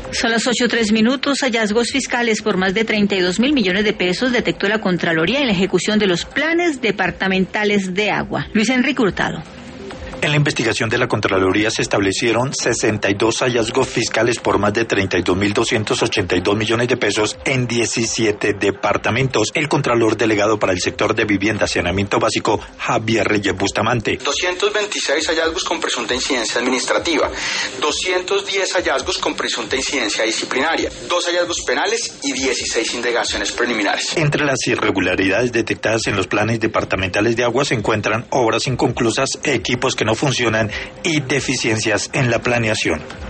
Son las 8:03. Hallazgos fiscales por más de 32.000 millones de pesos detectó la Contraloría en la ejecución de los planes departamentales de agua. Luis Enrique Hurtado. En la investigación de la Contraloría se establecieron 62 hallazgos fiscales por más de 32.282 millones de pesos en 17 departamentos. El Contralor Delegado para el sector de vivienda, saneamiento básico, Javier Reyes Bustamante. 226 hallazgos con presunta incidencia administrativa, 210 hallazgos con presunta incidencia disciplinaria, 2 hallazgos penales y 16 indagaciones preliminares. Entre las irregularidades detectadas en los planes departamentales de agua se encuentran obras inconclusas, equipos que no funcionan y deficiencias en la planeación.